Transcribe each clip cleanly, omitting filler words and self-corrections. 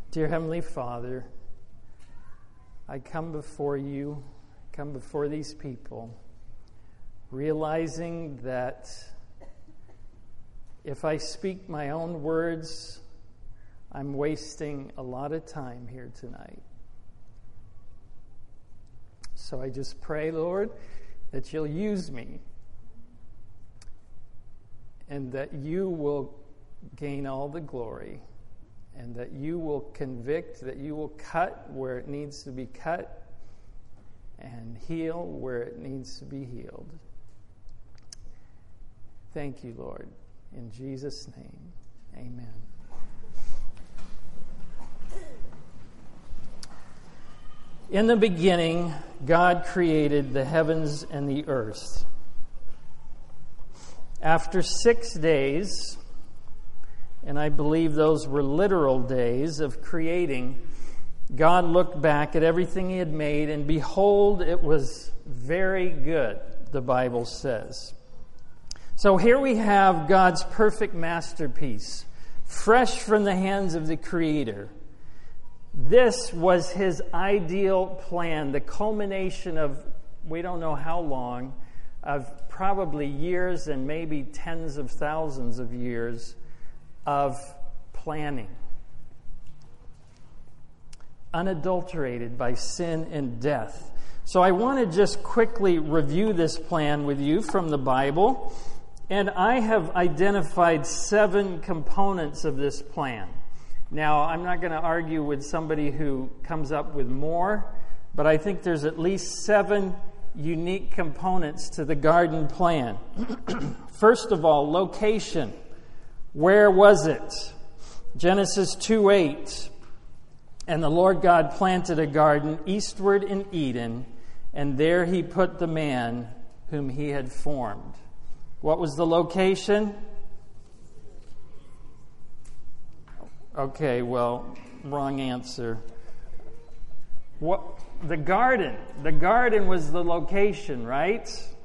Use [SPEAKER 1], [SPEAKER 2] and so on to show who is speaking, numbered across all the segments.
[SPEAKER 1] Dear Heavenly Father, I come before you, come before these people, realizing that if I speak my own words, I'm wasting a lot of time here tonight. So I just pray, Lord, that you'll use me and that you will gain all the glory and that you will convict, that you will cut where it needs to be cut and heal where it needs to be healed. Thank you, Lord. In Jesus' name, amen. In the beginning, God created the heavens and the earth. After 6 days, and I believe those were literal days of creating, God looked back at everything he had made, and behold, it was very good, the Bible says. So here we have God's perfect masterpiece, fresh from the hands of the Creator. This was his ideal plan, the culmination of, we don't know how long, of probably years and maybe tens of thousands of years of planning, unadulterated by sin and death. So I want to just quickly review this plan with you from the Bible, and I have identified 7 components of this plan. Now, I'm not going to argue with somebody who comes up with more, but I think there's at least 7 unique components to the garden plan. First of all, location. Where was it? Genesis 2:8. And the Lord God planted a garden eastward in Eden, and there he put the man whom he had formed. What was the location? Okay, well, wrong answer. What? The garden. The garden was the location, right?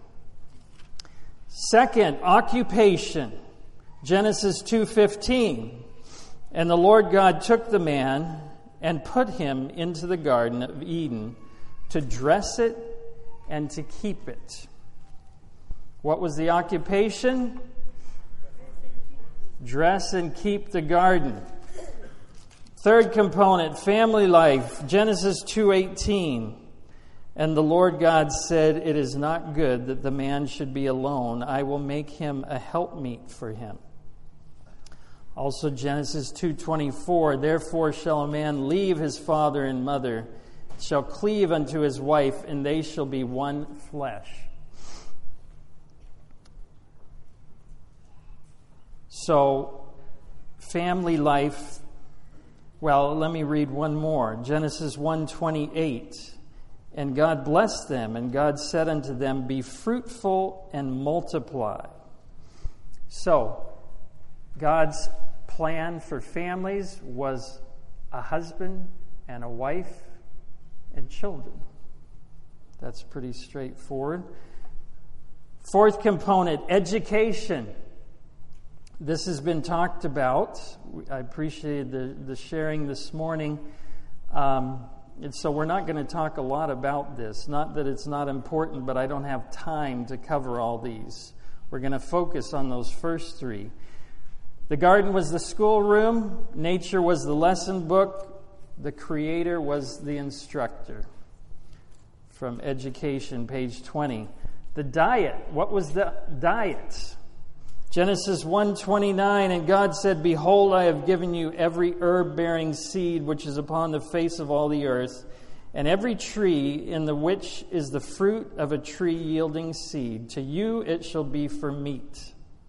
[SPEAKER 1] Second, occupation. Genesis 2:15. And the Lord God took the man and put him into the Garden of Eden to dress it and to keep it. What was the occupation? Dress and keep the garden. Third component, family life. Genesis 2:18. And the Lord God said, "It is not good that the man should be alone. I will make him a helpmeet for him." Also Genesis 2:24, "Therefore shall a man leave his father and mother, shall cleave unto his wife, and they shall be one flesh." So, family life, well, let me read one more. Genesis 1:28, "And God blessed them, and God said unto them, Be fruitful and multiply." So, God's plan for families was a husband and a wife and children. That's pretty straightforward. Fourth component, education. This has been talked about. I appreciated the sharing this morning. And so we're not going to talk a lot about this. Not that it's not important, but I don't have time to cover all these. We're going to focus on those first 3. The garden was the schoolroom. Nature was the lesson book. The Creator was the instructor. From Education, page 20. The diet. What was the diet? Genesis 1:29, "And God said, Behold, I have given you every herb-bearing seed which is upon the face of all the earth, and every tree in the which is the fruit of a tree yielding seed. To you it shall be for meat."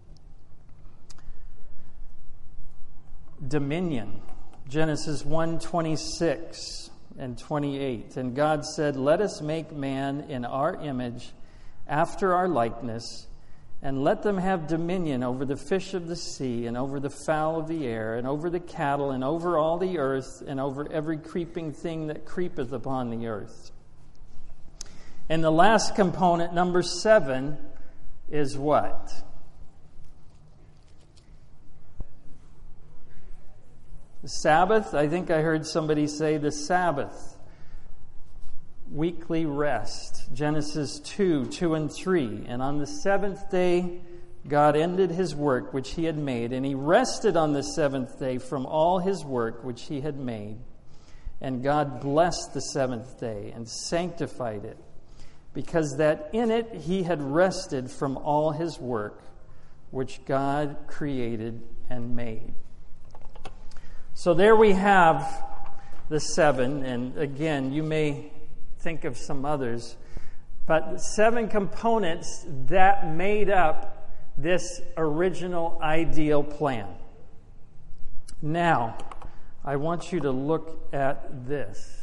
[SPEAKER 1] Dominion. Genesis 1:26 and 28. "And God said, Let us make man in our image, after our likeness, and let them have dominion over the fish of the sea, and over the fowl of the air, and over the cattle, and over all the earth, and over every creeping thing that creepeth upon the earth." And the last component, number 7, is what? The Sabbath, I think I heard somebody say the Sabbath. Weekly rest. Genesis 2 and 3. And on the seventh day, God ended his work which he had made, and he rested on the seventh day from all his work which he had made. And God blessed the seventh day and sanctified it, because that in it he had rested from all his work which God created and made. So there we have the seven, and again, you may think of some others, but 7 components that made up this original ideal plan. Now, I want you to look at this.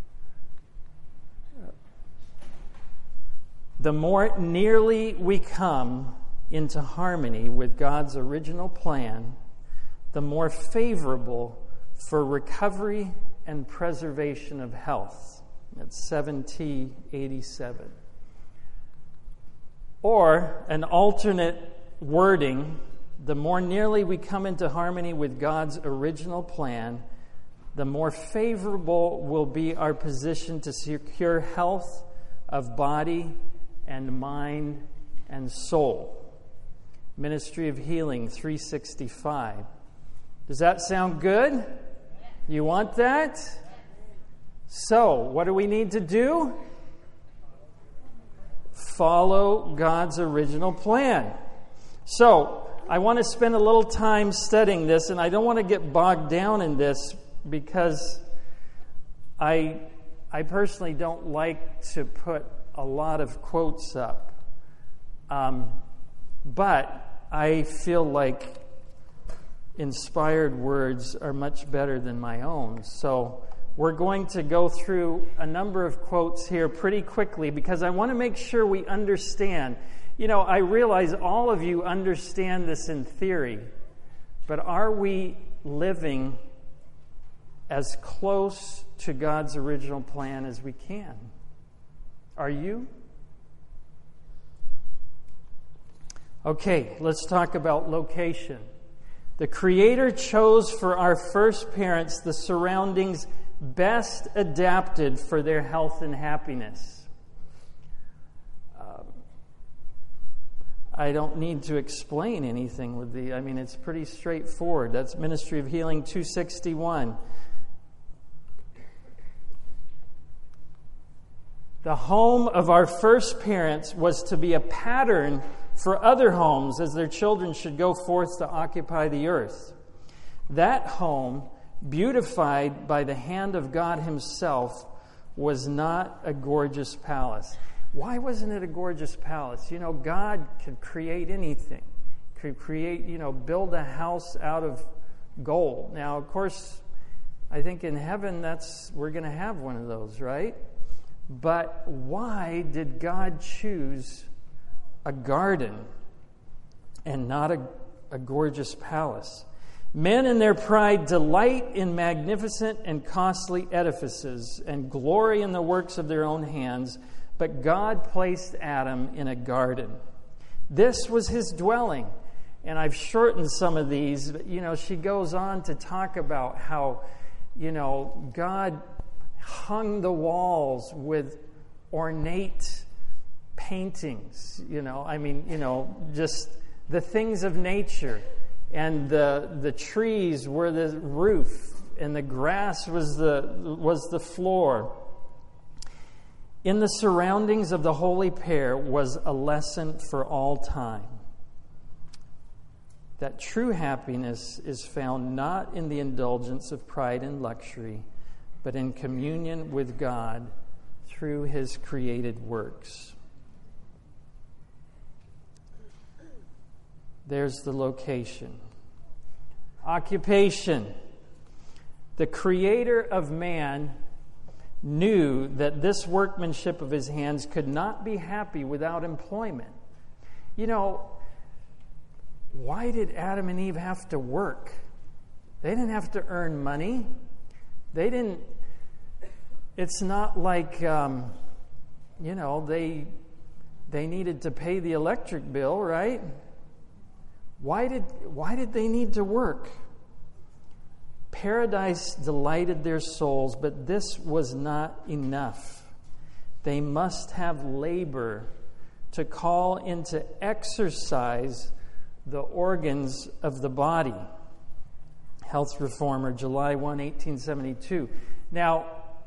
[SPEAKER 1] The more nearly we come into harmony with God's original plan, the more favorable for recovery and preservation of health. That's 7T87. Or an alternate wording, the more nearly we come into harmony with God's original plan, the more favorable will be our position to secure health of body and mind and soul. Ministry of Healing 365. Does that sound good? You want that? So, what do we need to do? Follow God's original plan. So, I want to spend a little time studying this, and I don't want to get bogged down in this because I personally don't like to put a lot of quotes up. But I feel like inspired words are much better than my own. So we're going to go through a number of quotes here pretty quickly because I want to make sure we understand. You know, I realize all of you understand this in theory, but are we living as close to God's original plan as we can? Are you? Okay, let's talk about location. The Creator chose for our first parents the surroundings best adapted for their health and happiness. I don't need to explain anything with it's pretty straightforward. That's Ministry of Healing 261. The home of our first parents was to be a pattern for other homes as their children should go forth to occupy the earth. That home, beautified by the hand of God Himself, was not a gorgeous palace. Why wasn't it a gorgeous palace? You know, God could create anything. Could create, build a house out of gold. Now, of course, I think in heaven we're going to have one of those, right? But why did God choose a garden and not a gorgeous palace? Men in their pride delight in magnificent and costly edifices and glory in the works of their own hands, but God placed Adam in a garden. This was his dwelling. And I've shortened some of these, but, she goes on to talk about how, God hung the walls with ornate paintings, just the things of nature. And the trees were the roof, and the grass was the floor. In the surroundings of the holy pair was a lesson for all time. That true happiness is found not in the indulgence of pride and luxury, but in communion with God through His created works. There's the location. Occupation. The Creator of man knew that this workmanship of His hands could not be happy without employment. Why did Adam and Eve have to work? They didn't have to earn money. It's not like, they needed to pay the electric bill, right? Why did they need to work? paradise delighted their souls, but this was not enough. They must have labor to call into exercise the organs of the body. Health Reformer, July 1, 1872. Now,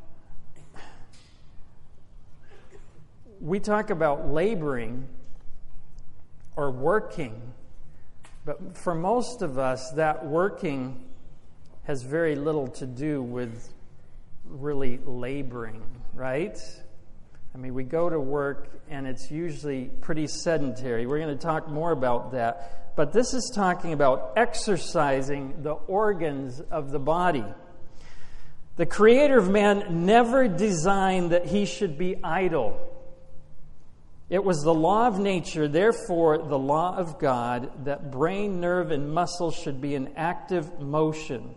[SPEAKER 1] we talk about laboring or working, but for most of us, that working has very little to do with really laboring, right? I mean, we go to work and it's usually pretty sedentary. We're going to talk more about that. But this is talking about exercising the organs of the body. The Creator of man never designed that he should be idle. It was the law of nature, therefore the law of God, that brain, nerve, and muscle should be in active motion.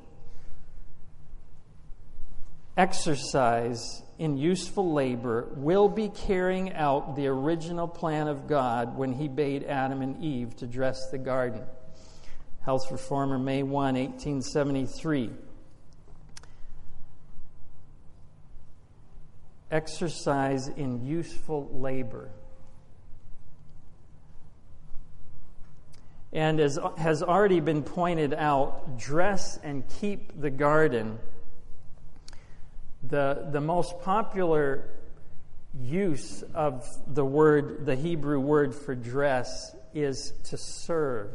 [SPEAKER 1] Exercise in useful labor will be carrying out the original plan of God when he bade Adam and Eve to dress the garden. Health Reformer, May 1, 1873. Exercise in useful labor. And as has already been pointed out, dress and keep the garden. The most popular use of the Hebrew word for dress is to serve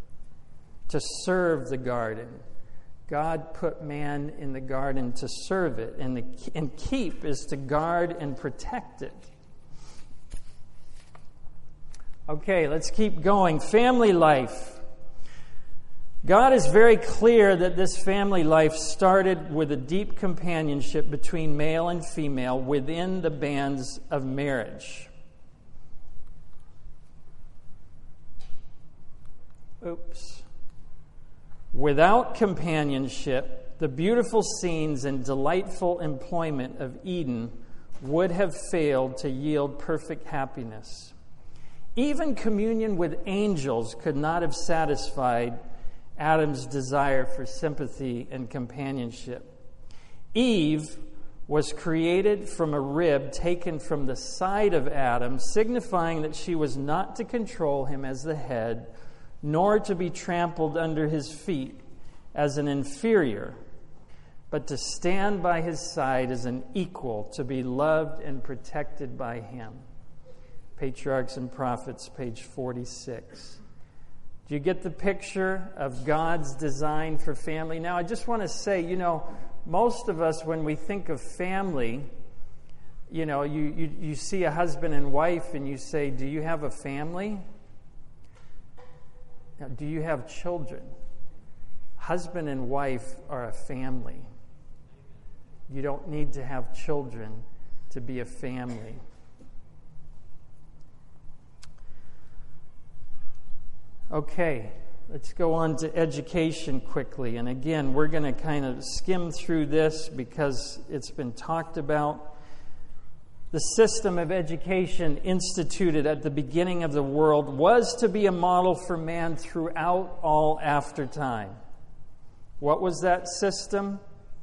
[SPEAKER 1] the garden. God put man in the garden to serve it, and keep is to guard and protect it. Okay, let's keep going. Family life. God is very clear that this family life started with a deep companionship between male and female within the bands of marriage. Without companionship, the beautiful scenes and delightful employment of Eden would have failed to yield perfect happiness. Even communion with angels could not have satisfied Adam's desire for sympathy and companionship. Eve was created from a rib taken from the side of Adam, signifying that she was not to control him as the head, nor to be trampled under his feet as an inferior, but to stand by his side as an equal, to be loved and protected by him. Patriarchs and Prophets, page 46. Do you get the picture of God's design for family? Now, I just want to say, most of us, when we think of family, you see a husband and wife and you say, do you have a family? Now, do you have children? Husband and wife are a family. You don't need to have children to be a family. Okay, let's go on to education quickly. And again, we're going to kind of skim through this because it's been talked about. The system of education instituted at the beginning of the world was to be a model for man throughout all after time. What was that system?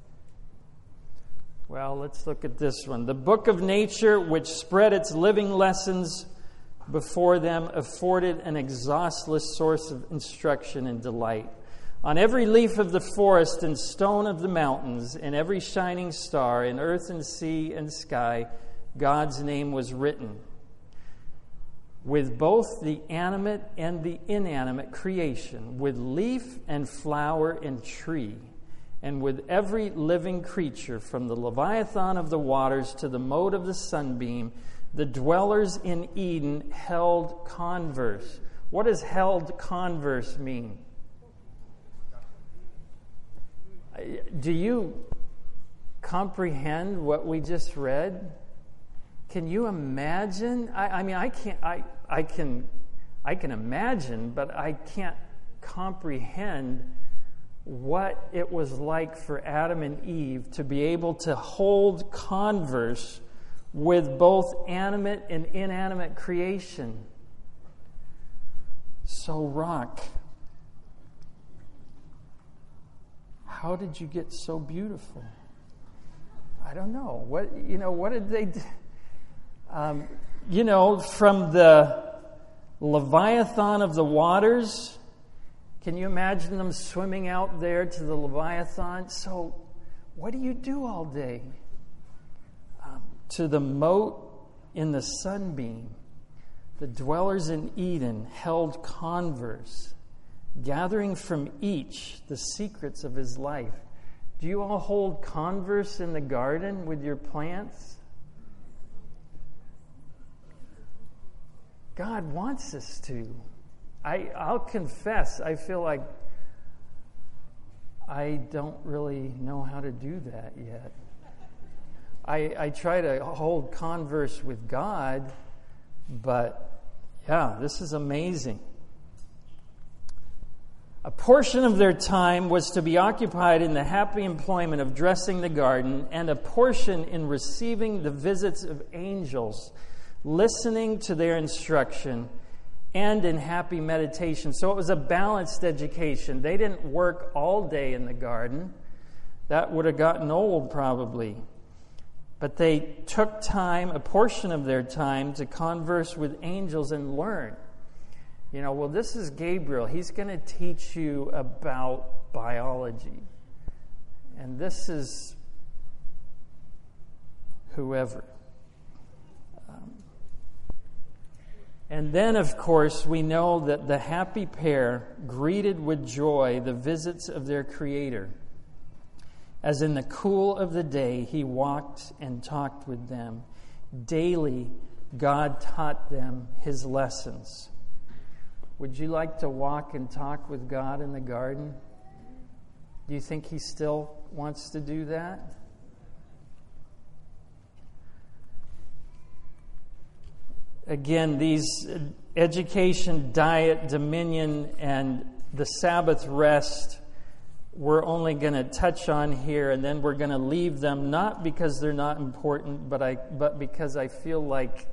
[SPEAKER 1] Well, let's look at this one. The book of nature, which spread its living lessons before them, afforded an exhaustless source of instruction and delight. On every leaf of the forest and stone of the mountains, in every shining star, in earth and sea and sky, God's name was written. With both the animate and the inanimate creation, with leaf and flower and tree, and with every living creature, from the leviathan of the waters to the mote of the sunbeam, the dwellers in Eden held converse. What does held converse mean? Do you comprehend what we just read? Can you imagine? I can imagine, but I can't comprehend what it was like for Adam and Eve to be able to hold converse with both animate and inanimate creation. So, Rock, how did you get so beautiful? I don't know. What did they do? From the Leviathan of the waters, can you imagine them swimming out there to the Leviathan? So, what do you do all day? To the moat in the sunbeam, the dwellers in Eden held converse, gathering from each the secrets of his life. Do you all hold converse in the garden with your plants? God wants us to. I'll confess, I feel like I don't really know how to do that yet. I try to hold converse with God, but yeah, this is amazing. A portion of their time was to be occupied in the happy employment of dressing the garden, and a portion in receiving the visits of angels, listening to their instruction, and in happy meditation. So it was a balanced education. They didn't work all day in the garden. That would have gotten old probably. But they took time, a portion of their time, to converse with angels and learn. This is Gabriel. He's going to teach you about biology. And this is whoever. And then, of course, we know that the happy pair greeted with joy the visits of their Creator. As in the cool of the day, he walked and talked with them. Daily, God taught them his lessons. Would you like to walk and talk with God in the garden? Do you think he still wants to do that? Again, these education, diet, dominion, and the Sabbath rest, we're only going to touch on here, and then we're going to leave them, not because they're not important, but because I feel like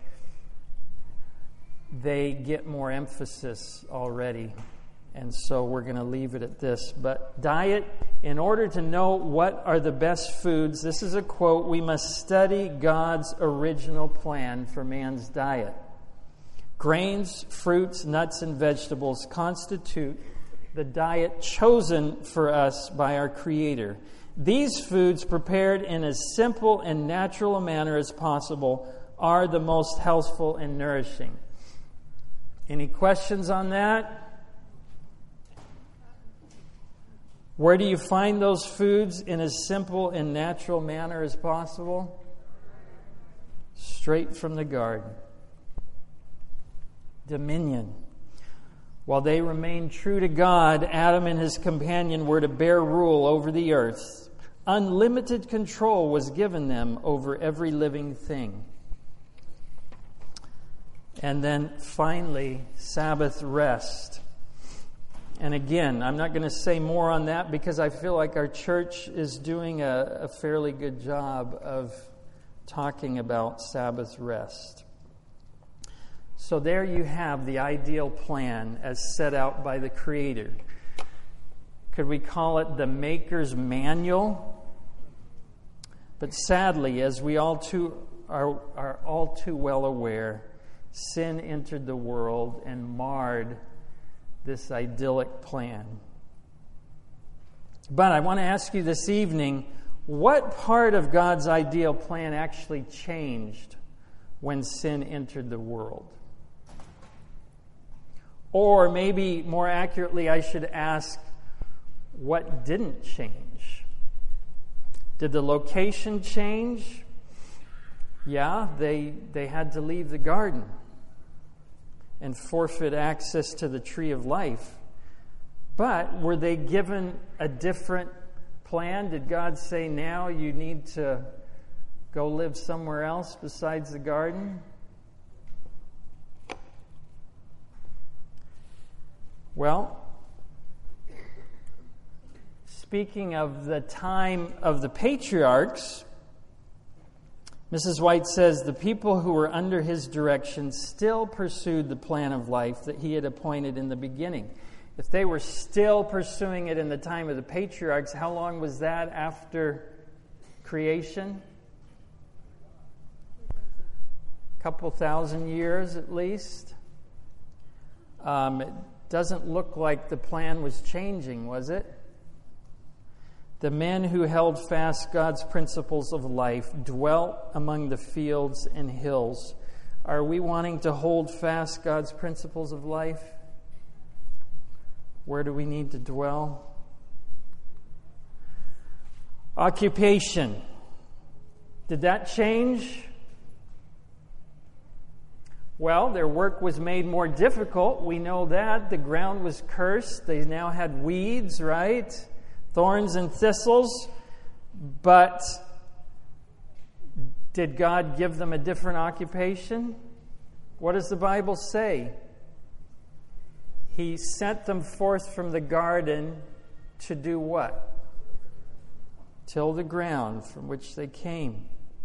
[SPEAKER 1] they get more emphasis already. And so we're going to leave it at this. But diet, in order to know what are the best foods, this is a quote, we must study God's original plan for man's diet. Grains, fruits, nuts, and vegetables constitute the diet chosen for us by our Creator. These foods, prepared in as simple and natural a manner as possible, are the most healthful and nourishing. Any questions on that? Where do you find those foods in as simple and natural manner as possible? Straight from the garden. Dominion. While they remained true to God, Adam and his companion were to bear rule over the earth. Unlimited control was given them over every living thing. And then finally, Sabbath rest. And again, I'm not going to say more on that because I feel like our church is doing a fairly good job of talking about Sabbath rest. So there you have the ideal plan as set out by the Creator. Could we call it the Maker's Manual? But sadly, as we are all too well aware, sin entered the world and marred this idyllic plan. But I want to ask you this evening, what part of God's ideal plan actually changed when sin entered the world? Or maybe more accurately, I should ask, what didn't change? Did the location change? Yeah, they had to leave the garden and forfeit access to the tree of life. But were they given a different plan? Did God say, now you need to go live somewhere else besides the garden? Well, speaking of the time of the patriarchs, Mrs. White says the people who were under his direction still pursued the plan of life that he had appointed in the beginning. If they were still pursuing it in the time of the patriarchs, how long was that after creation? A couple thousand years at least. It doesn't look like the plan was changing, was it? The men who held fast God's principles of life dwelt among the fields and hills. Are we wanting to hold fast God's principles of life? Where do we need to dwell? Occupation. Did that change? Well, their work was made more difficult. We know that. The ground was cursed. They now had weeds, right? Thorns and thistles. But did God give them a different occupation? What does the Bible say? He sent them forth from the garden to do what? Till the ground from which they came.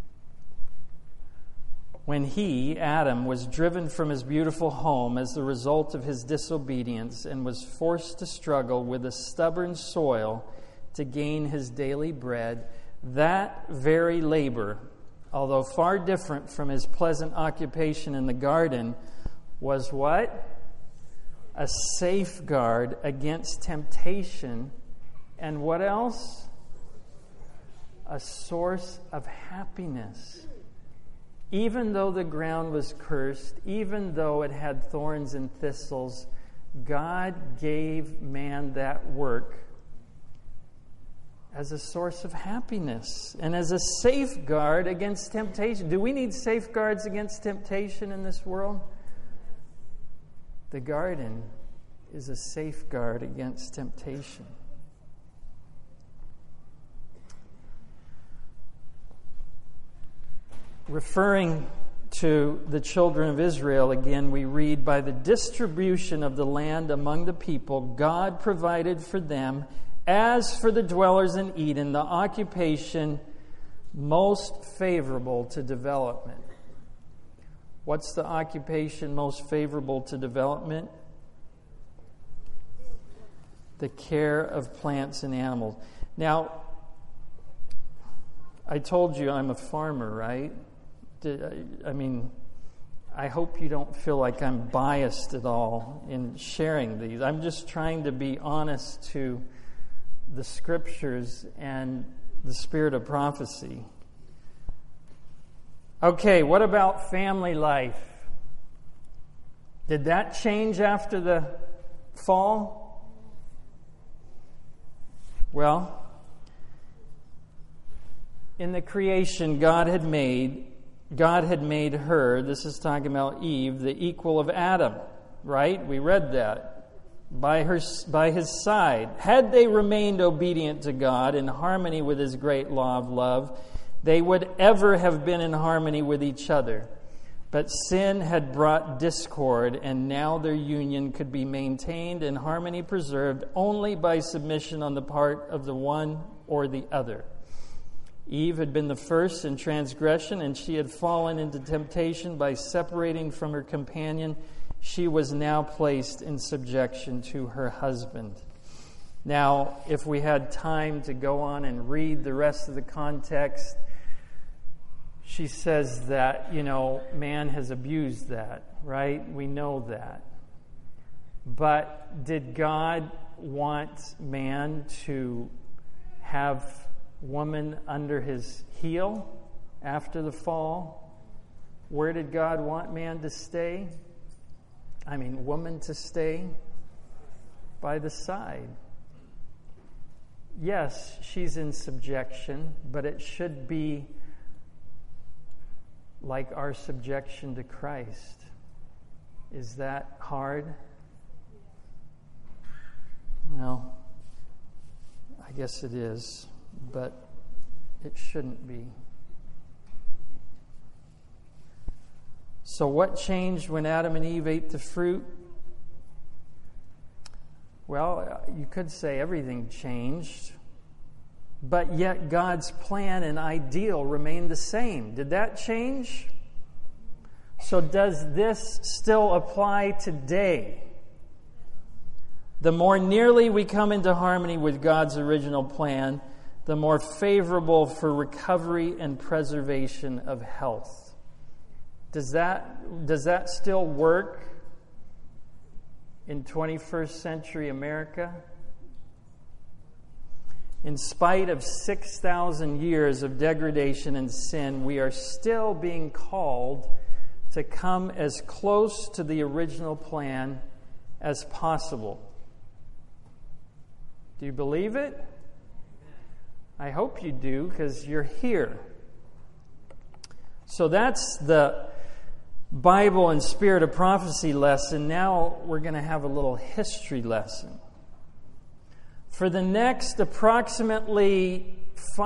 [SPEAKER 1] When he, Adam, was driven from his beautiful home as the result of his disobedience and was forced to struggle with the stubborn soil to gain his daily bread, that very labor, although far different from his pleasant occupation in the garden, was what? A safeguard against temptation. And what else? A source of happiness. Even though the ground was cursed, even though it had thorns and thistles, God gave man that work as a source of happiness and as a safeguard against temptation. Do we need safeguards against temptation in this world? The garden is a safeguard against temptation. Referring to the children of Israel, again, we read, by the distribution of the land among the people, God provided for them, as for the dwellers in Eden, the occupation most favorable to development. What's the occupation most favorable to development? The care of plants and animals. Now, I told you I'm a farmer, right? I hope you don't feel like I'm biased at all in sharing these. I'm just trying to be honest to the Scriptures and the spirit of prophecy. Okay, what about family life? Did that change after the fall? Well, in the creation God had made her, this is talking about Eve, the equal of Adam, right? We read that. By his side. Had they remained obedient to God in harmony with his great law of love, they would ever have been in harmony with each other. But sin had brought discord, and now their union could be maintained and harmony preserved only by submission on the part of the one or the other. Eve had been the first in transgression, and she had fallen into temptation by separating from her companion. She was now placed in subjection to her husband. Now, if we had time to go on and read the rest of the context, she says that, man has abused that, right? We know that. But did God want man to have woman under his heel after the fall? Where did God want man to stay? Woman to stay? By the side. Yes, she's in subjection, but it should be like our subjection to Christ. Is that hard? Well, I guess it is, but it shouldn't be. So what changed when Adam and Eve ate the fruit? Well, you could say everything changed, but yet God's plan and ideal remained the same. Did that change? So does this still apply today? The more nearly we come into harmony with God's original plan, the more favorable for recovery and preservation of health. Does that still work in 21st century America? In spite of 6,000 years of degradation and sin, we are still being called to come as close to the original plan as possible. Do you believe it? I hope you do, because you're here. So that's the Bible and Spirit of Prophecy lesson. Now we're going to have a little history lesson. For the next approximately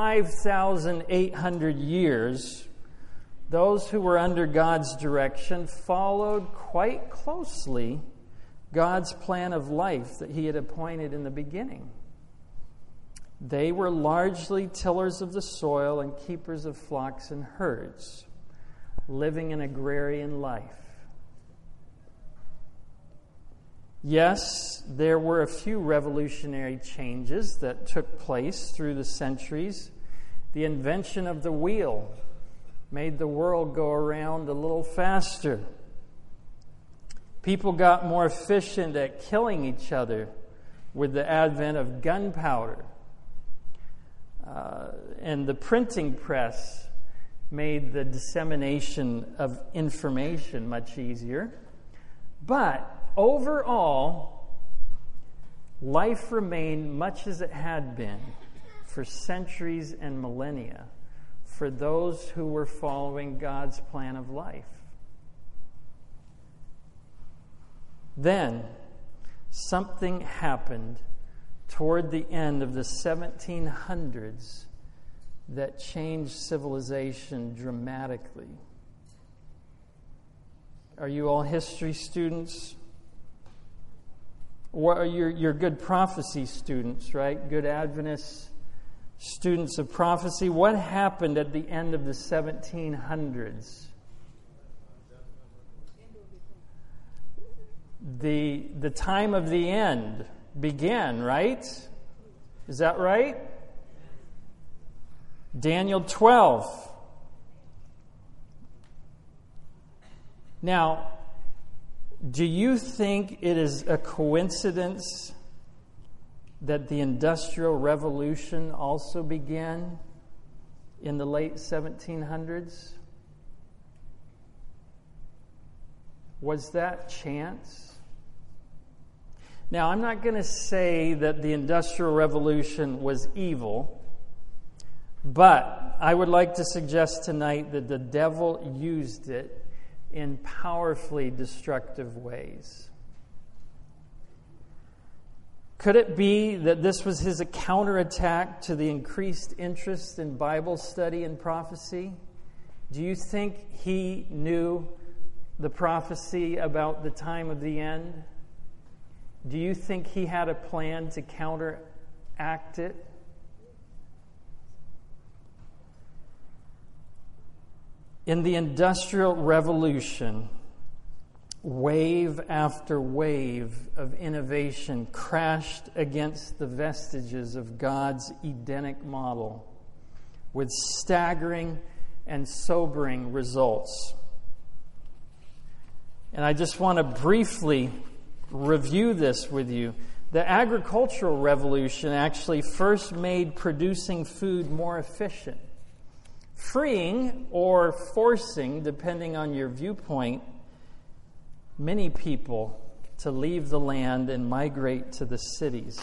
[SPEAKER 1] 5,800 years, those who were under God's direction followed quite closely God's plan of life that He had appointed in the beginning. They were largely tillers of the soil and keepers of flocks and herds, living an agrarian life. Yes, there were a few revolutionary changes that took place through the centuries. The invention of the wheel made the world go around a little faster. People got more efficient at killing each other with the advent of gunpowder. And the printing press made the dissemination of information much easier. But overall, life remained much as it had been for centuries and millennia for those who were following God's plan of life. Then, something happened toward the end of the 1700s that changed civilization dramatically. Are you all history students? Or you're good prophecy students, right? Good Adventist students of prophecy. What happened at the end of the 1700s? The time of the end began, right? Is that right? Daniel 12. Now, do you think it is a coincidence that the Industrial Revolution also began in the late 1700s? Was that chance? Now, I'm not going to say that the Industrial Revolution was evil, but I would like to suggest tonight that the devil used it in powerfully destructive ways. Could it be that this was his counterattack to the increased interest in Bible study and prophecy? Do you think he knew the prophecy about the time of the end? Do you think he had a plan to counteract it? In the Industrial Revolution, wave after wave of innovation crashed against the vestiges of God's Edenic model with staggering and sobering results. And I just want to briefly review this with you. The agricultural revolution actually first made producing food more efficient, freeing or forcing, depending on your viewpoint, many people to leave the land and migrate to the cities.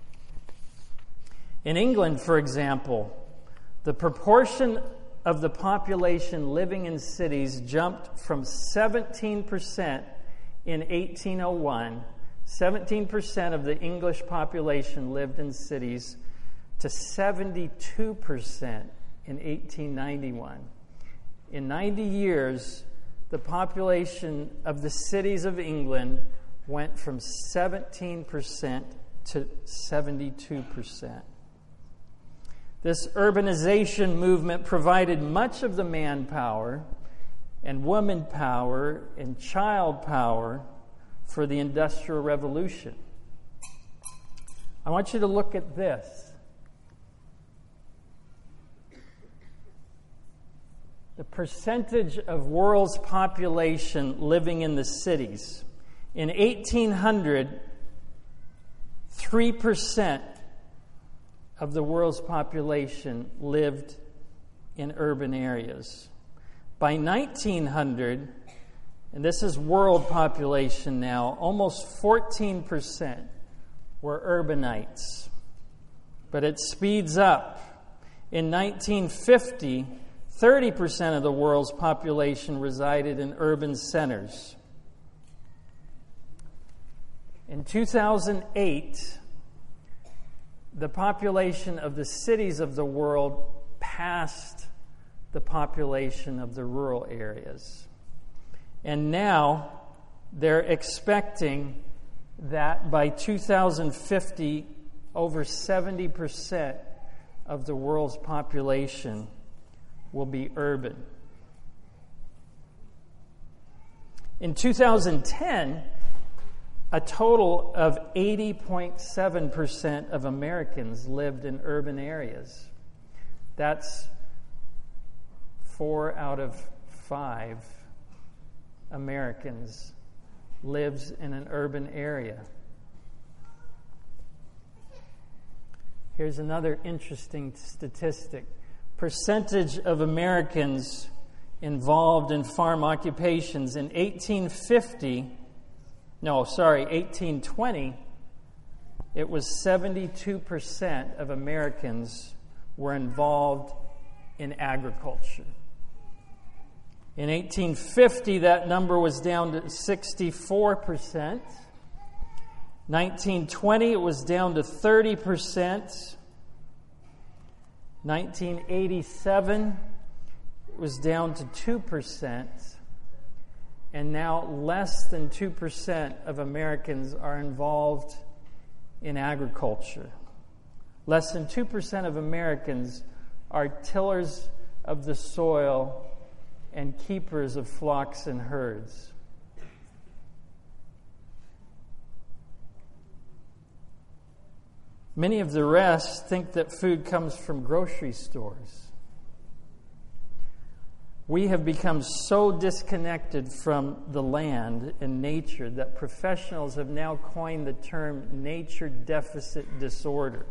[SPEAKER 1] In England, for example, the proportion of the population living in cities jumped from 17% in 1801, 17% of the English population lived in cities, to 72% in 1891. In 90 years, the population of the cities of England went from 17% to 72%. This urbanization movement provided much of the manpower and woman power and child power for the Industrial Revolution. I want you to look at this. The percentage of world's population living in the cities. In 1800, 3% of the world's population lived in urban areas. By 1900, and this is world population now, almost 14% were urbanites. But it speeds up. In 1950, 30% of the world's population resided in urban centers. In 2008, the population of the cities of the world passed the population of the rural areas. And now they're expecting that by 2050, over 70% of the world's population will be urban. In 2010, a total of 80.7% of Americans lived in urban areas. That's 4 out of 5 Americans lives in an urban area. Here's another interesting statistic. Percentage of Americans involved in farm occupations in 1820, it was 72% of Americans were involved in agriculture. In 1850, that number was down to 64%. 1920, it was down to 30%. 1987, it was down to 2%. And now less than 2% of Americans are involved in agriculture. Less than 2% of Americans are tillers of the soil and keepers of flocks and herds. Many of the rest think that food comes from grocery stores. We have become so disconnected from the land and nature that professionals have now coined the term nature deficit disorder.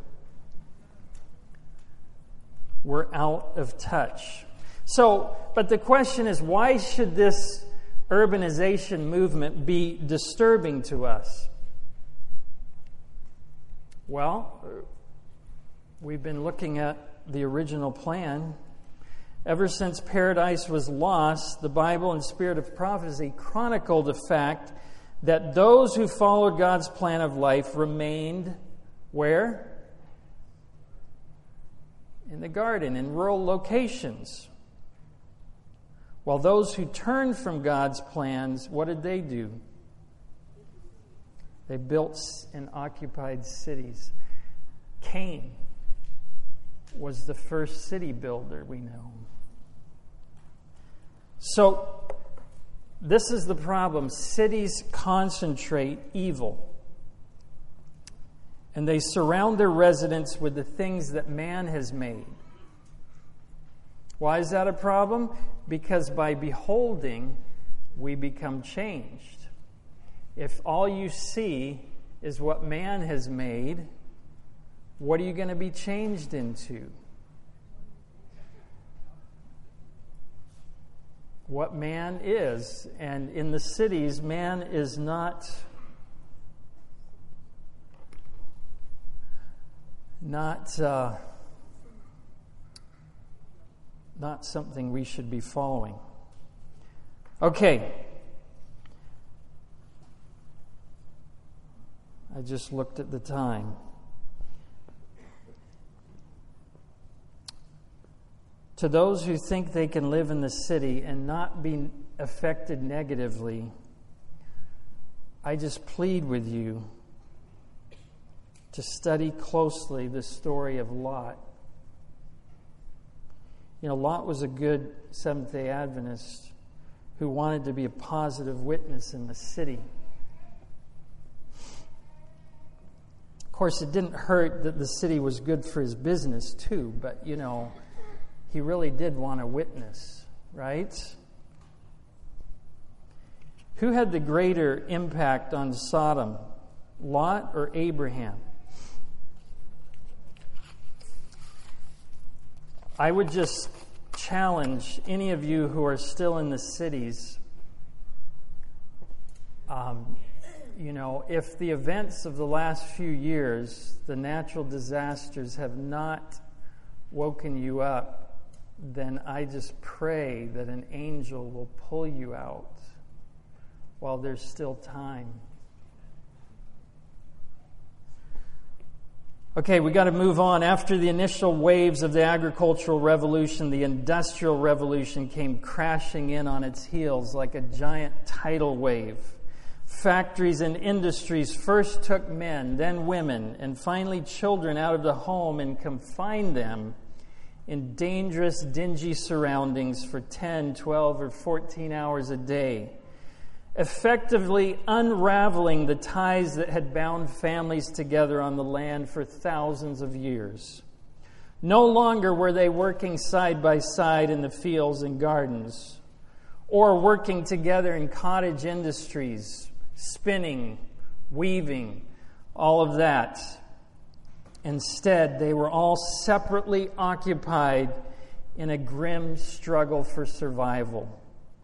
[SPEAKER 1] We're out of touch. But the question is, why should this urbanization movement be disturbing to us? Well, we've been looking at the original plan. Ever since paradise was lost, the Bible and spirit of prophecy chronicle the fact that those who followed God's plan of life remained where? In the garden, in rural locations. While those who turned from God's plans, what did they do? They built and occupied cities. Cain was the first city builder we know. So, this is the problem. Cities concentrate evil. And they surround their residents with the things that man has made. Why is that a problem? Because by beholding, we become changed. If all you see is what man has made, what are you going to be changed into? What man is. And in the cities, man is not something we should be following. Okay. I just looked at the time. To those who think they can live in the city and not be affected negatively, I just plead with you to study closely the story of Lot. You know, Lot was a good Seventh-day Adventist who wanted to be a positive witness in the city. Of course, it didn't hurt that the city was good for his business too, but, he really did want to witness, right? Who had the greater impact on Sodom, Lot or Abraham? I would just challenge any of you who are still in the cities, if the events of the last few years, the natural disasters have not woken you up, then I just pray that an angel will pull you out while there's still time. Okay, we got to move on. After the initial waves of the agricultural revolution, the industrial revolution came crashing in on its heels like a giant tidal wave. Factories and industries first took men, then women, and finally children out of the home and confined them in dangerous, dingy surroundings for 10, 12, or 14 hours a day, effectively unraveling the ties that had bound families together on the land for thousands of years. No longer were they working side by side in the fields and gardens, or working together in cottage industries, spinning, weaving, all of that. Instead, they were all separately occupied in a grim struggle for survival.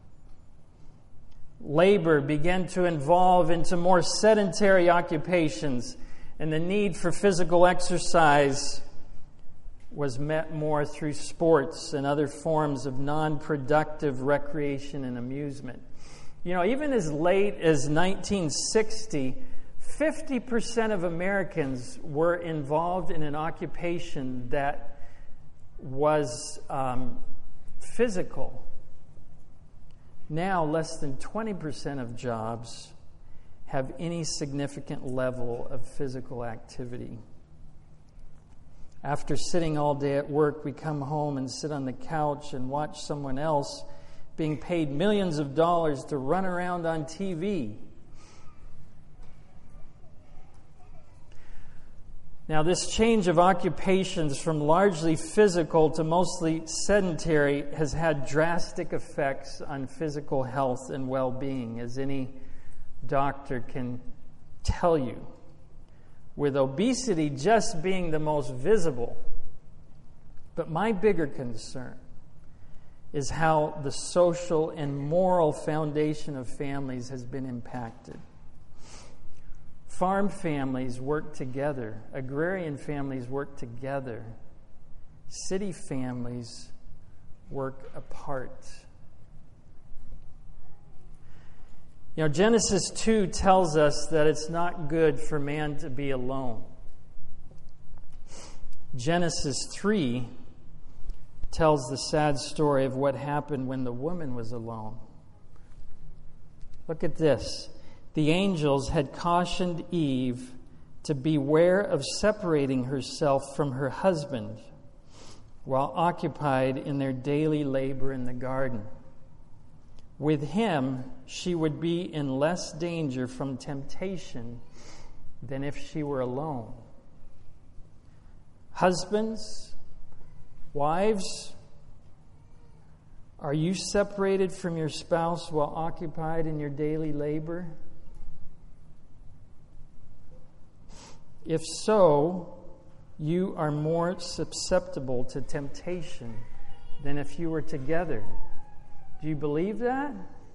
[SPEAKER 1] Labor began to evolve into more sedentary occupations, and the need for physical exercise was met more through sports and other forms of non-productive recreation and amusement. Even as late as 1960, 50% of Americans were involved in an occupation that was physical. Now, less than 20% of jobs have any significant level of physical activity. After sitting all day at work, we come home and sit on the couch and watch someone else being paid millions of dollars to run around on TV. Now, this change of occupations from largely physical to mostly sedentary has had drastic effects on physical health and well-being, as any doctor can tell you, with obesity just being the most visible. But my bigger concern is how the social and moral foundation of families has been impacted. Farm families work together. Agrarian families work together. City families work apart. Genesis 2 tells us that it's not good for man to be alone. Genesis 3 tells the sad story of what happened when the woman was alone. Look at this. The angels had cautioned Eve to beware of separating herself from her husband while occupied in their daily labor in the garden. With him, she would be in less danger from temptation than if she were alone. Husbands, wives, are you separated from your spouse while occupied in your daily labor? If so, you are more susceptible to temptation than if you were together. Do you believe that?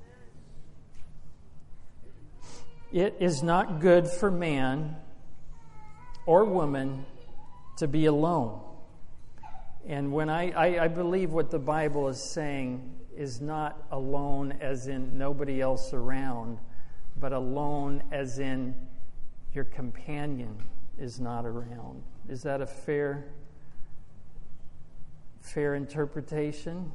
[SPEAKER 1] It is not good for man or woman to be alone. And when I believe what the Bible is saying is not alone as in nobody else around, but alone as in your companion is not around. Is that a fair interpretation?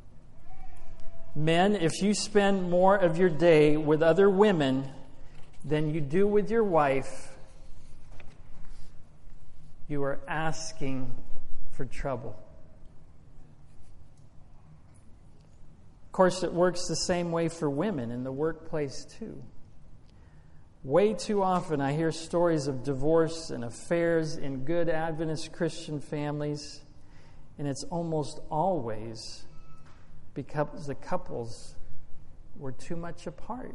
[SPEAKER 1] Men, if you spend more of your day with other women than you do with your wife, you are asking for trouble. Of course, it works the same way for women in the workplace too. Way too often I hear stories of divorce and affairs in good Adventist Christian families, and it's almost always because the couples were too much apart.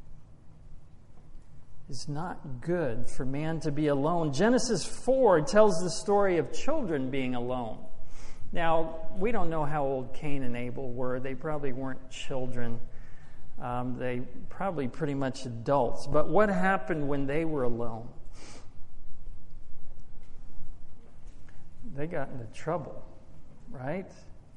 [SPEAKER 1] It's not good for man to be alone. Genesis 4 tells the story of children being alone. Now, we don't know how old Cain and Abel were. They probably weren't children. They probably pretty much adults. But what happened when they were alone? They got into trouble, right?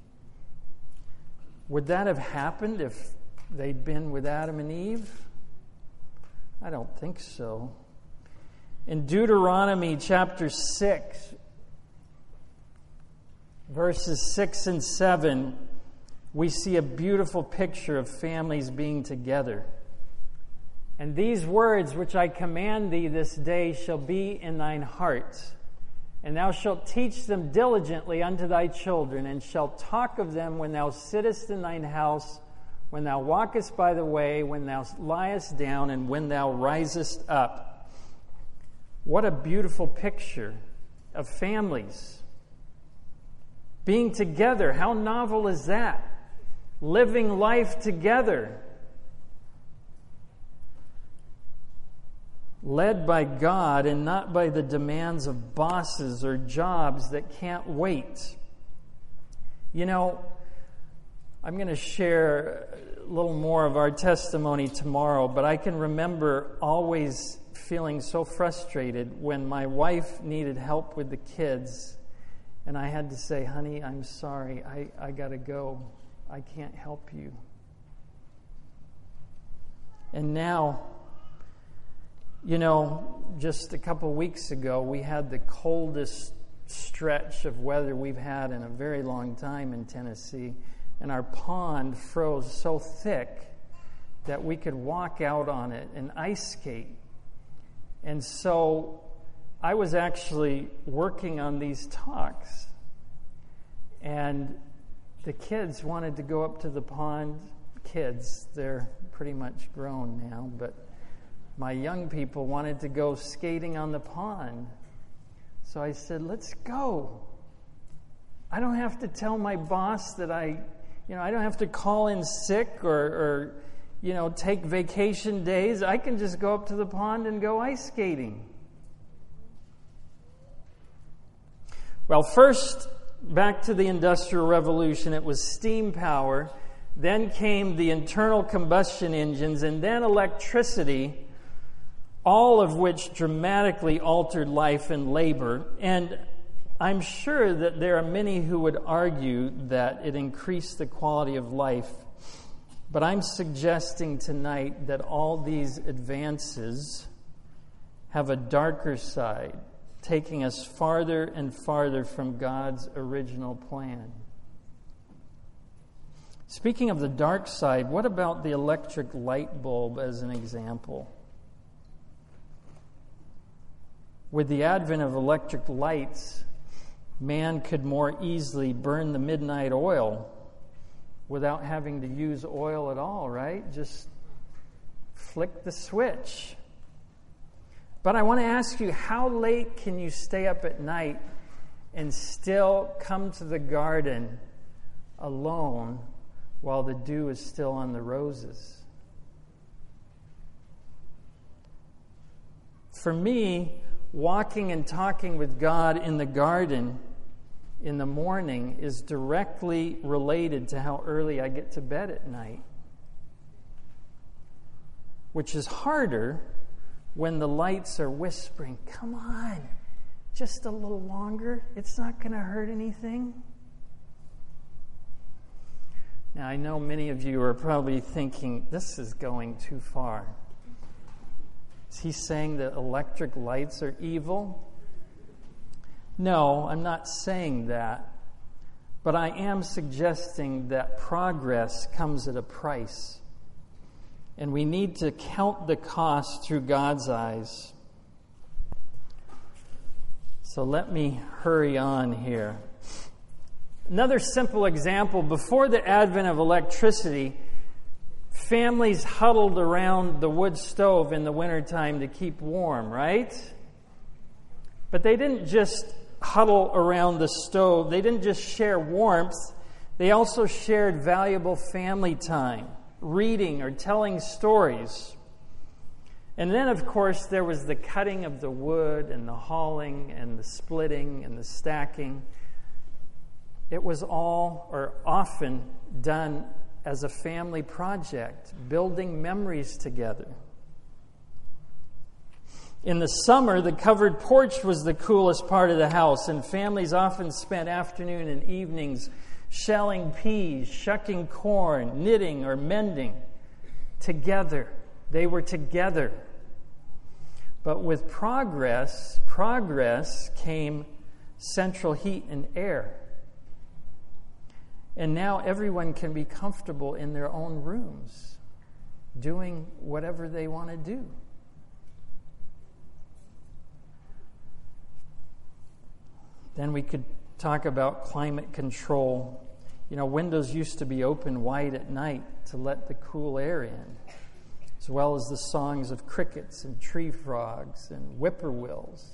[SPEAKER 1] Would that have happened if they'd been with Adam and Eve? I don't think so. In Deuteronomy chapter 6, verses 6 and 7, we see a beautiful picture of families being together. And these words which I command thee this day shall be in thine heart, and thou shalt teach them diligently unto thy children, and shalt talk of them when thou sittest in thine house, when thou walkest by the way, when thou liest down, and when thou risest up. What a beautiful picture of families being together. How novel is that? Living life together. Led by God and not by the demands of bosses or jobs that can't wait. You know, I'm going to share a little more of our testimony tomorrow, but I can remember always feeling so frustrated when my wife needed help with the kids, and I had to say, honey, I'm sorry, I got to go. I can't help you. And now, you know, just a couple weeks ago, we had the coldest stretch of weather we've had in a very long time in Tennessee, and our pond froze so thick that we could walk out on it and ice skate. And so I was actually working on these talks, and the kids wanted to go up to the pond. Kids, they're pretty much grown now, but my young people wanted to go skating on the pond. So I said, let's go. I don't have to tell my boss that I don't have to call in sick or take vacation days. I can just go up to the pond and go ice skating. Well, first, back to the Industrial Revolution, it was steam power. Then came the internal combustion engines, and then electricity, all of which dramatically altered life and labor. And I'm sure that there are many who would argue that it increased the quality of life. But I'm suggesting tonight that all these advances have a darker side, taking us farther and farther from God's original plan. Speaking of the dark side, what about the electric light bulb as an example? With the advent of electric lights, man could more easily burn the midnight oil without having to use oil at all, right? Just flick the switch. But I want to ask you, how late can you stay up at night and still come to the garden alone while the dew is still on the roses? For me, walking and talking with God in the garden in the morning is directly related to how early I get to bed at night, which is harder when the lights are whispering, come on, just a little longer. It's not going to hurt anything. Now, I know many of you are probably thinking, this is going too far. Is he saying that electric lights are evil? No, I'm not saying that. But I am suggesting that progress comes at a price. And we need to count the cost through God's eyes. So let me hurry on here. Another simple example, before the advent of electricity, Families huddled around the wood stove in the wintertime to keep warm, right? But they didn't just huddle around the stove. They didn't just share warmth. They also shared valuable family time, reading or telling stories. And then, of course, there was the cutting of the wood and the hauling and the splitting and the stacking. It was all, or often, done as a family project, building memories together. In the summer, the covered porch was the coolest part of the house, and families often spent afternoon and evenings shelling peas, shucking corn, knitting or mending together. They were together. But with progress came central heat and air. And now everyone can be comfortable in their own rooms, doing whatever they want to do. Then we could talk about climate control. You know, windows used to be open wide at night to let the cool air in, as well as the songs of crickets and tree frogs and whippoorwills.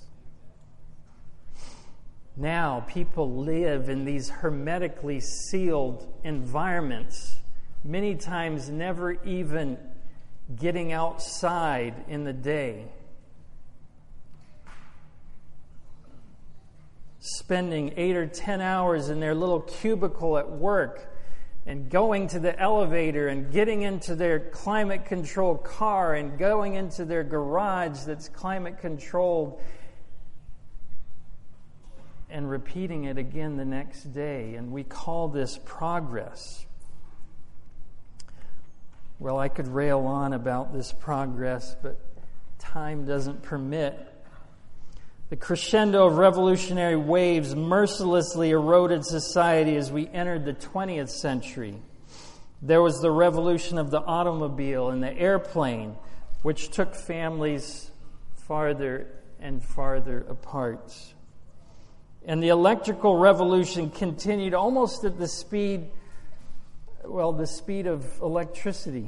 [SPEAKER 1] Now people live in these hermetically sealed environments, many times never even getting outside in the day. Spending 8 or 10 hours in their little cubicle at work and going to the elevator and getting into their climate-controlled car and going into their garage that's climate-controlled and repeating it again the next day. And we call this progress. Well, I could rail on about this progress, but time doesn't permit. The crescendo of revolutionary waves mercilessly eroded society as we entered the 20th century. There was the revolution of the automobile and the airplane, which took families farther and farther apart. And the electrical revolution continued almost at the speed of electricity.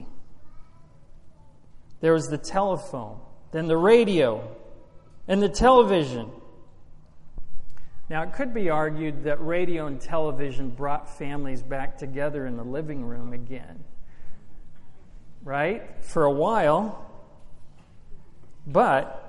[SPEAKER 1] There was the telephone, then the radio, and the television. Now, it could be argued that radio and television brought families back together in the living room again, right? For a while. But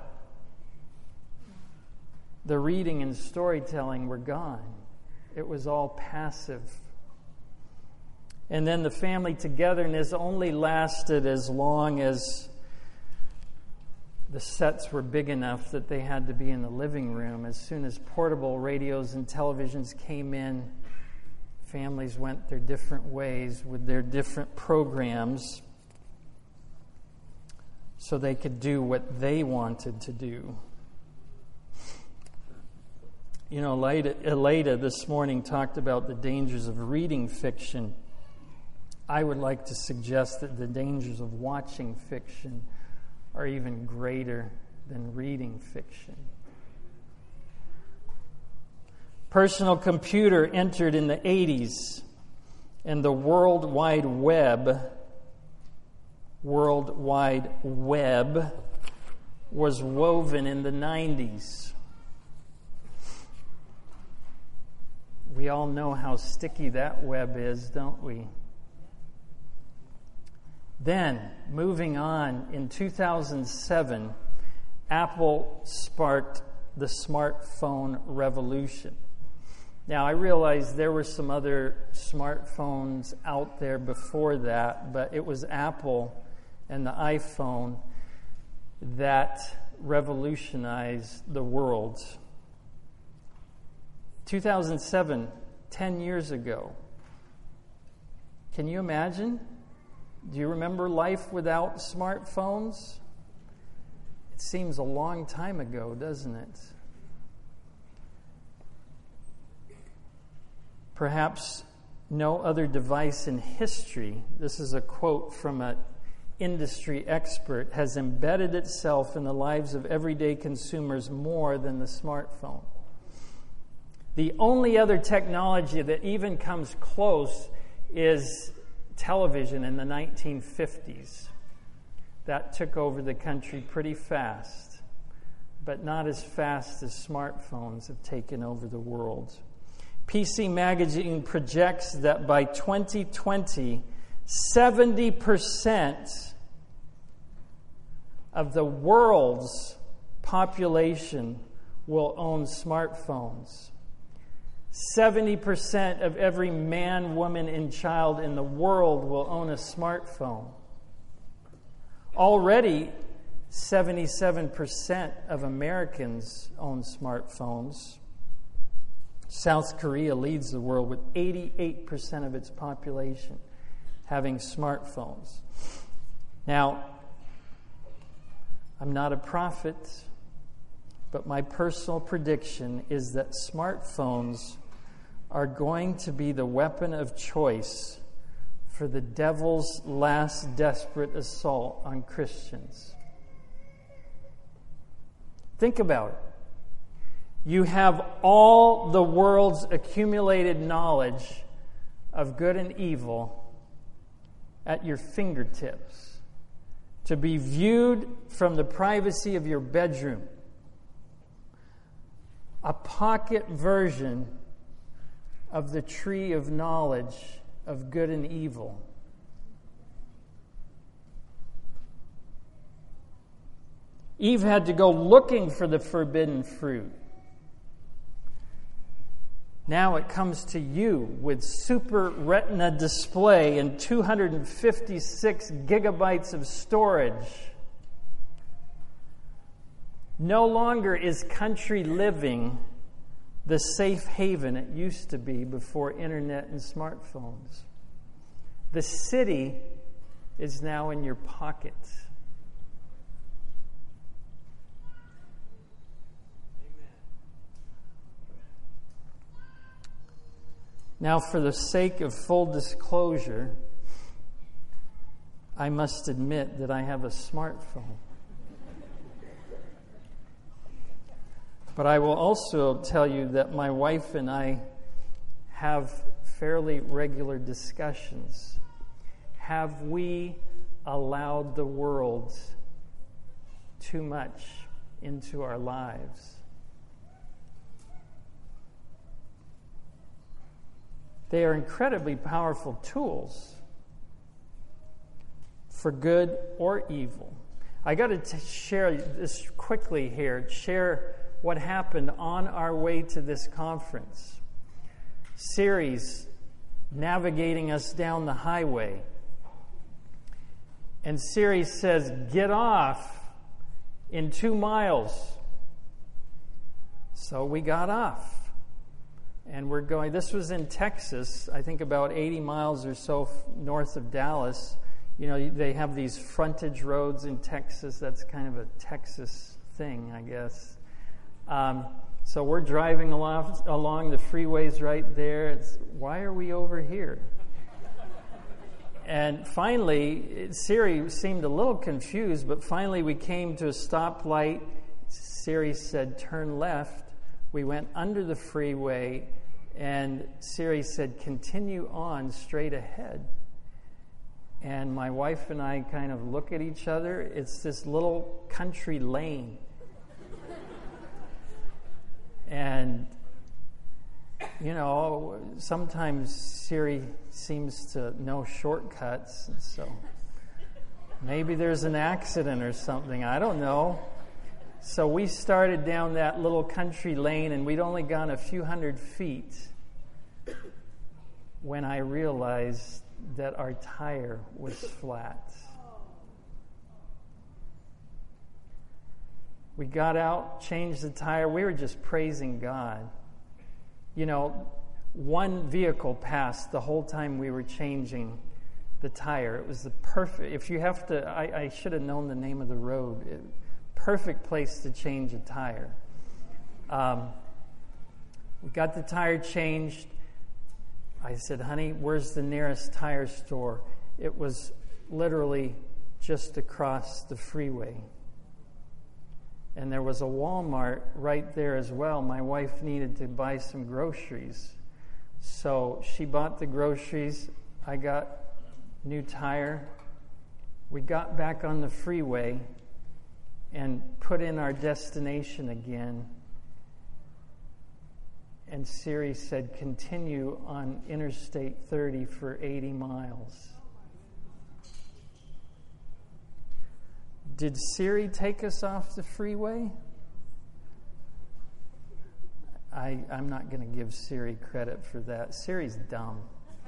[SPEAKER 1] the reading and storytelling were gone. It was all passive. And then the family togetherness only lasted as long as the sets were big enough that they had to be in the living room. As soon as portable radios and televisions came in, families went their different ways with their different programs so they could do what they wanted to do. You know, Elada this morning talked about the dangers of reading fiction. I would like to suggest that the dangers of watching fiction are even greater than reading fiction. Personal computer entered in the 80s, and the World Wide Web was woven in the 90s. We all know how sticky that web is, don't we? Then, moving on, in 2007, Apple sparked the smartphone revolution. Now, I realize there were some other smartphones out there before that, but it was Apple and the iPhone that revolutionized the world. 2007, 10 years ago. Can you imagine? Do you remember life without smartphones? It seems a long time ago, doesn't it? Perhaps no other device in history, this is a quote from an industry expert, has embedded itself in the lives of everyday consumers more than the smartphone. The only other technology that even comes close is television in the 1950s. That took over the country pretty fast, but not as fast as smartphones have taken over the world. PC Magazine projects that by 2020, 70% of the world's population will own smartphones. 70% of every man, woman, and child in the world will own a smartphone. Already, 77% of Americans own smartphones. South Korea leads the world with 88% of its population having smartphones. Now, I'm not a prophet, but my personal prediction is that smartphones are going to be the weapon of choice for the devil's last desperate assault on Christians. Think about it. You have all the world's accumulated knowledge of good and evil at your fingertips to be viewed from the privacy of your bedroom. A pocket version of the tree of knowledge of good and evil. Eve had to go looking for the forbidden fruit. Now it comes to you with super retina display and 256 gigabytes of storage. No longer is country living the safe haven it used to be before internet and smartphones. The city is now in your pocket. Now, for the sake of full disclosure, I must admit that I have a smartphone. But I will also tell you that my wife and I have fairly regular discussions. Have we allowed the world too much into our lives? They are incredibly powerful tools for good or evil. I got to share this quickly here, share what happened on our way to this conference. Series navigating us down the highway. And Siri says, get off in 2 miles. So we got off. And we're going, this was in Texas, I think about 80 miles or so north of Dallas. You know, they have these frontage roads in Texas. That's kind of a Texas thing, I guess. So we're driving along the freeways right there. Why are we over here? And finally, Siri seemed a little confused, but finally we came to a stoplight. Siri said, turn left. We went under the freeway, and Siri said, continue on straight ahead. And my wife and I kind of look at each other. It's this little country lane. And, you know, sometimes Siri seems to know shortcuts. And so maybe there's an accident or something. I don't know. So we started down that little country lane, and we'd only gone a few hundred feet when I realized that our tire was flat. We got out, changed the tire. We were just praising God. You know, one vehicle passed the whole time we were changing the tire. It was the perfect, if you have to, I should have known the name of the road. Perfect place to change a tire. We got the tire changed. I said, honey, where's the nearest tire store? It was literally just across the freeway. And there was a Walmart right there as well. My wife needed to buy some groceries. So she bought the groceries. I got new tire. We got back on the freeway and put in our destination again. And Siri said, continue on Interstate 30 for 80 miles. Did Siri take us off the freeway? I'm not going to give Siri credit for that. Siri's dumb.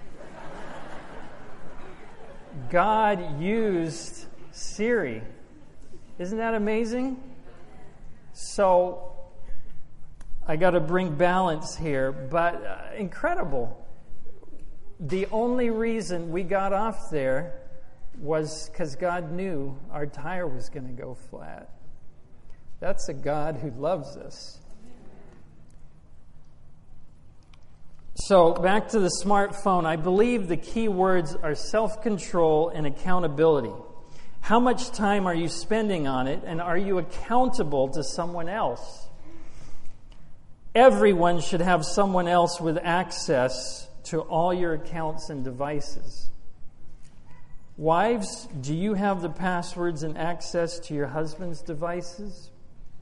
[SPEAKER 1] God used Siri. Isn't that amazing? So, I got to bring balance here, but incredible. The only reason we got off there was because God knew our tire was going to go flat. That's a God who loves us. So, back to the smartphone. I believe the key words are self-control and accountability. How much time are you spending on it, and are you accountable to someone else? Everyone should have someone else with access to all your accounts and devices. Wives, do you have the passwords and access to your husband's devices?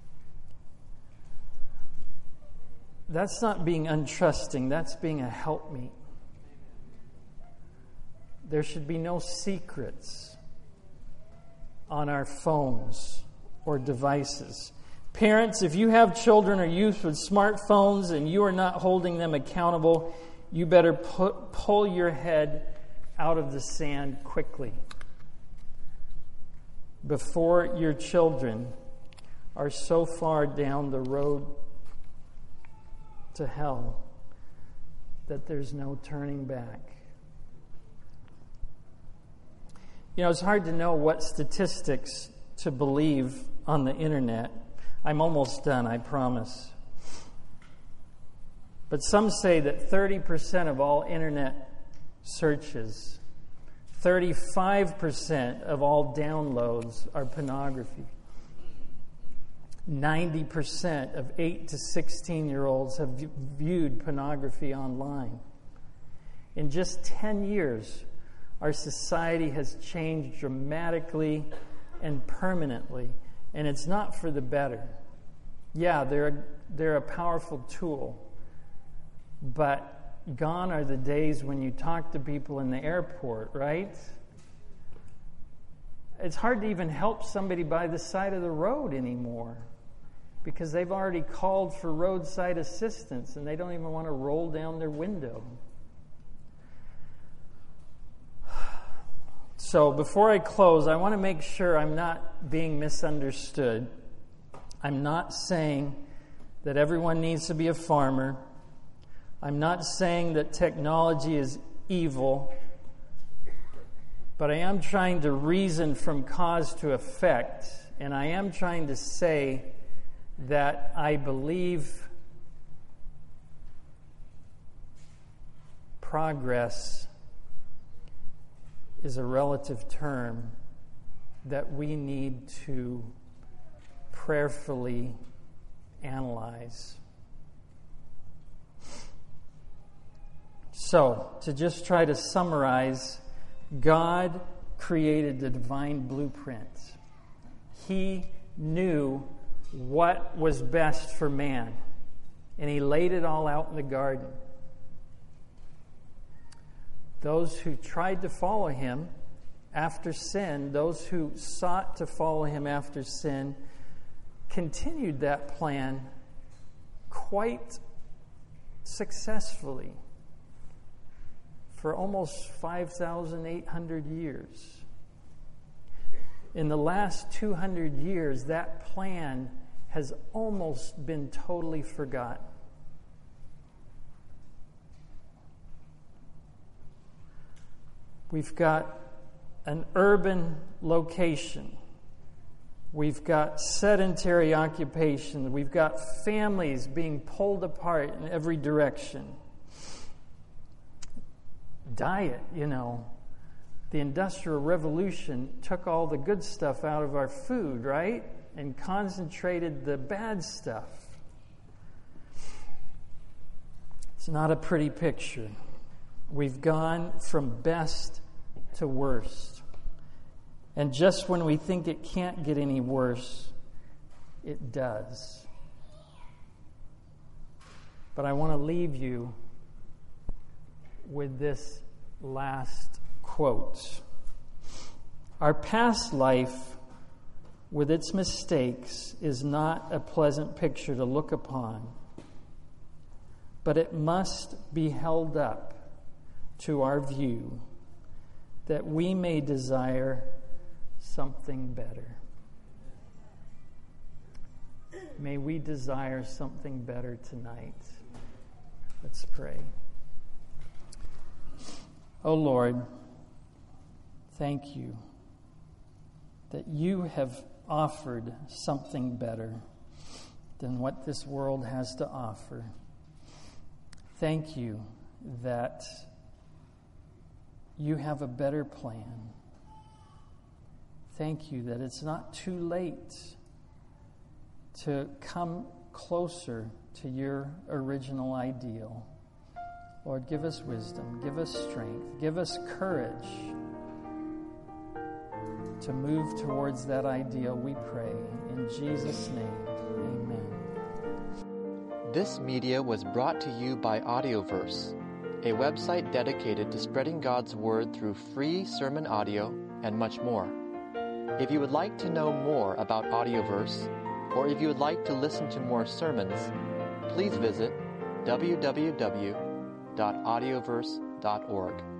[SPEAKER 1] That's not being untrusting. That's being a helpmeet. There should be no secrets on our phones or devices. Parents, if you have children or youth with smartphones and you are not holding them accountable, you better pull your head out of the sand quickly before your children are so far down the road to hell that there's no turning back. You know, it's hard to know what statistics to believe on the internet. I'm almost done, I promise. But some say that 30% of all internet searches, 35% of all downloads are pornography. 90% of 8 to 16-year-olds have viewed pornography online. In just 10 years, our society has changed dramatically and permanently, and it's not for the better. Yeah, they're a powerful tool, but gone are the days when you talk to people in the airport, right? It's hard to even help somebody by the side of the road anymore because they've already called for roadside assistance and they don't even want to roll down their window. So before I close, I want to make sure I'm not being misunderstood. I'm not saying that everyone needs to be a farmer. I'm not saying that technology is evil. But I am trying to reason from cause to effect. And I am trying to say that I believe progress is a relative term that we need to prayerfully analyze. So, to just try to summarize, God created the divine blueprint. He knew what was best for man, and He laid it all out in the garden. Those who tried to follow Him after sin, those who sought to follow Him after sin, continued that plan quite successfully for almost 5,800 years. In the last 200 years, that plan has almost been totally forgotten. We've got an urban location. We've got sedentary occupation. We've got families being pulled apart in every direction. Diet, the Industrial Revolution took all the good stuff out of our food, right? And concentrated the bad stuff. It's not a pretty picture. We've gone from best to worst. And just when we think it can't get any worse, it does. But I want to leave you with this last quote. Our past life, with its mistakes, is not a pleasant picture to look upon, but it must be held up to our view that we may desire something better. May we desire something better tonight. Let's pray. Oh Lord, thank you that you have offered something better than what this world has to offer. Thank you that you have a better plan. Thank you that it's not too late to come closer to your original ideal. Lord, give us wisdom, give us strength, give us courage to move towards that ideal, we pray. In Jesus' name, amen.
[SPEAKER 2] This media was brought to you by Audioverse, a website dedicated to spreading God's Word through free sermon audio and much more. If you would like to know more about Audioverse, or if you would like to listen to more sermons, please visit www.audioverse.org.